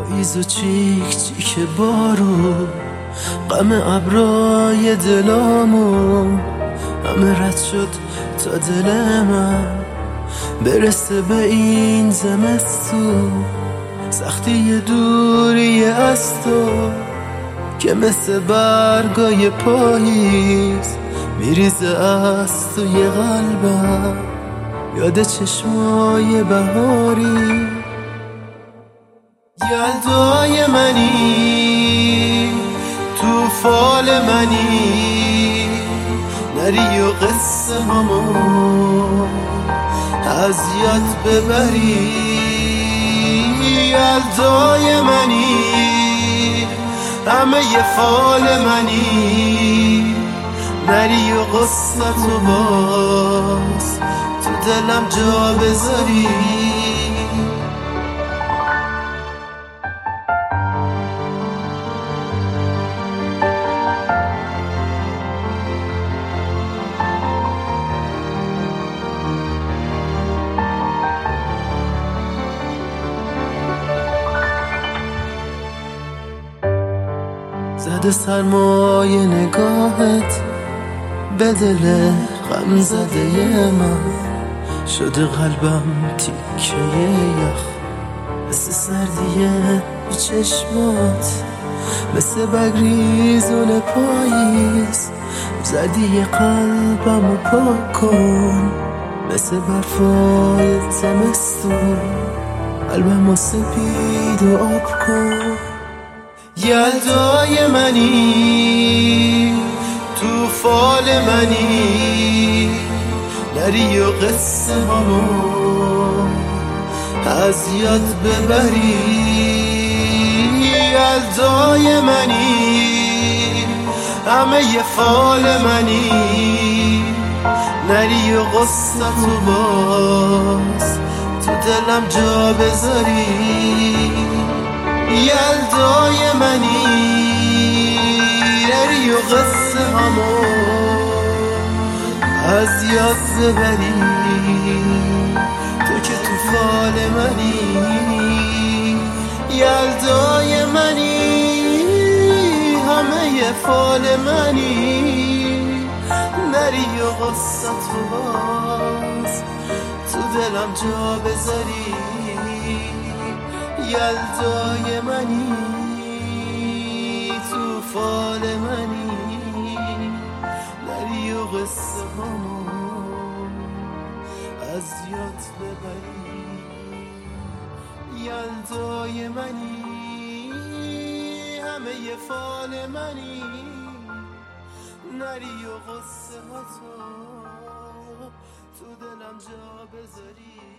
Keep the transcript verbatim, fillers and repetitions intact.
پاییز و چیک چیک بارو، غم ابرای دلامو همه رد شد تا دل من برسه به این زمستون. سختی دوری از تو که مثل برگای پاییز میریزه از توی قلبم، یاد چشمای بهاری. یلدای منی، تو فال منی، نری و قصه همو از یاد ببری. یلدای منی، همه ی فال منی، نری و قصتو باز تو دلم جا بذاری. زده سرمایه نگاهت به دل غم زده من، شده قلبم تیکه یخ مثل سردی تو چشمات، مثل بگریزون پاییز زدی قلبمو پاک کن، مثل برفای زمستون قلبمو سپید و آب کن. یلدای منی، تو فال منی، نری و قصه همو از یاد ببری. یلدای منی، همه ی فال منی، نری و قصتو باز تو دلم جا بذاری. یلدای منی، نری و قصه همو از یاد ببری. تو که تو فال منی، یلدای منی، همه ی فال منی، نری و قصتو باز تو دلم جا بذاری. یلدای منی، تو فال منی، نری و قصه همو از یاد ببری. یلدای منی، همه ی فال منی، نری و قصه هاتو تو دلم جا بذاری.